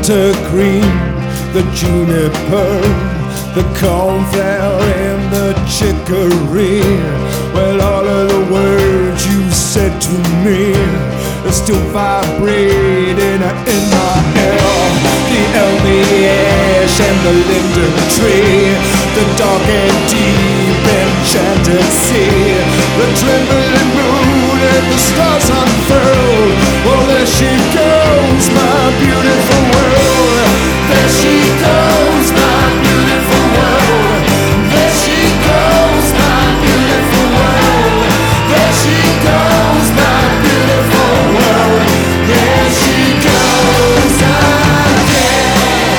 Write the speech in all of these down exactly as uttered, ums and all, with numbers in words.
wintergreen, the juniper, the cornflower and the chicory. Well, all of the words you said to me are still vibrating in my ear. The elm, the ash and the linden tree, the dark and deep enchanted sea, the trembling moon and the stars unfurled. Well, there she goes, my beautiful world. There she goes, my beautiful world. There she goes, my beautiful world. There she goes, my beautiful world. There she goes again.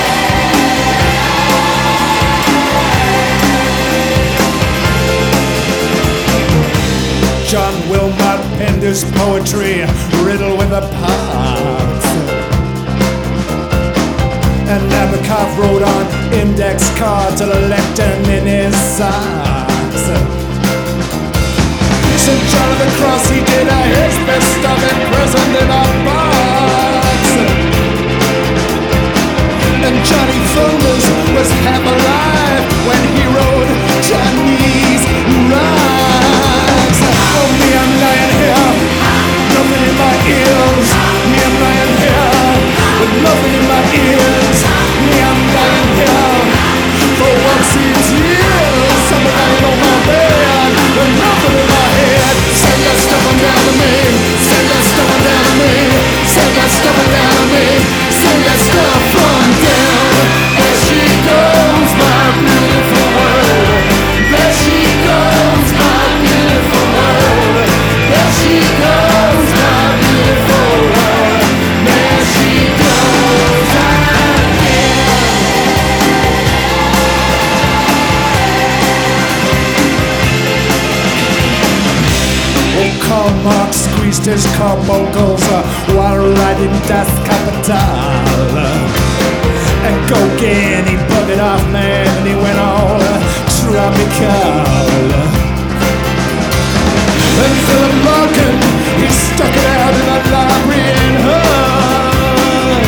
John Wilmot penned his poetry riddled with a parts, and Nabokov wrote on index cards a lectern in his socks. Saint John of the Cross, he did a his best of it, present in a box. And Johnny Fulmers was half alive when he wrote Chinese rhymes. Oh, me, I'm lying here, nothing in my ears. Me, I'm lying here with nothing in my ears. Me, I'm lying here for what seems years. I'm lying on my bed with nothing in my head. Send that stuff on down to me. Send that stuff on down to me. Send that stuff on down to me. Send that stuff on down. There she goes, my beautiful world. There she goes, my beautiful world. There she goes, my beautiful world. There she goes again. Oh, Karl Marx squeezed his carbuncles uh, while riding Das Kapital. And Gauguin, he bugged off, man, and he went all uh, tropical. And Philip Larkin, he stuck it out in a library in Hull.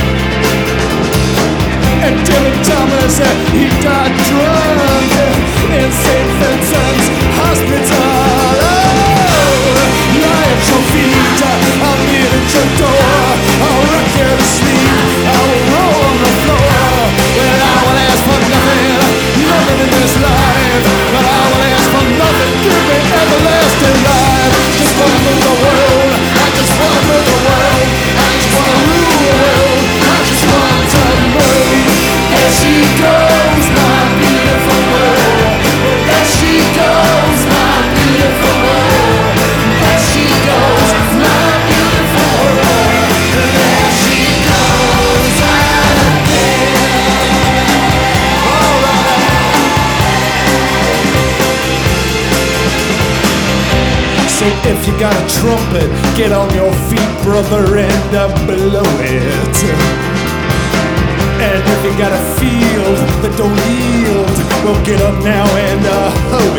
And Dylan Thomas, uh, he died drunk in Saint Vincent's Hospital. Oh, lie at your feet, uh, I'll meet at your door. I'll rock you to sleep, I'll roll on the floor. Well, I will ask for nothing, nothing in this life. But I will ask for nothing, give me everlasting life. Just wanna move the world, I just wanna move the world. I just wanna rule the world, I just want to move. There she goes, my beautiful world. There she goes, my beautiful world. There she goes, my beautiful world. There she goes again. All right. So if you got a trumpet, get on your feet, brother, and uh, blow it. And if you got a field that don't yield, well, get up now and uh, hoe